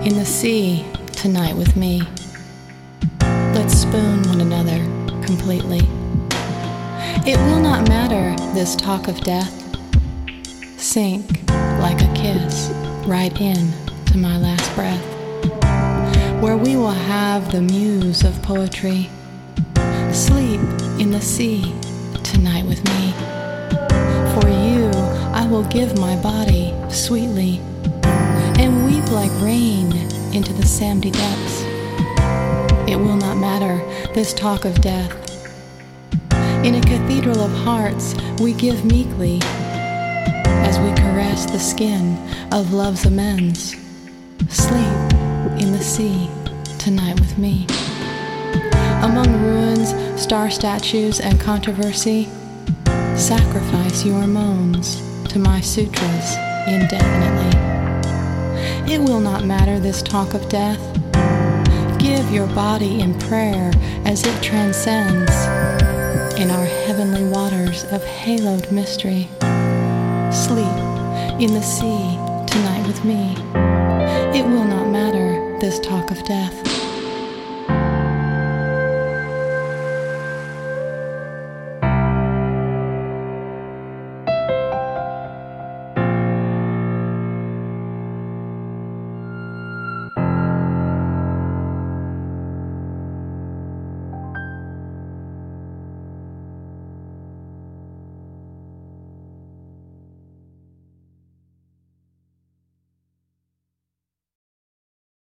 in the sea tonight with me. Let's spoon one another completely. It will not matter, this talk of death. Sink like a kiss right in to my last breath, where we will have the muse of poetry. Sleep in the sea tonight with me. For you I will give my body sweetly, and weep like rain into the sandy depths. It will not matter, this talk of death. In a cathedral of hearts we give meekly, as we caress the skin of love's amends. Sleep in the sea tonight with me. Among ruins, star statues, and controversy, sacrifice your moans to my sutras indefinitely. It will not matter, this talk of death. Give your body in prayer as it transcends in our heavenly waters of haloed mystery. Sleep in the sea tonight with me. It will not matter, this talk of death.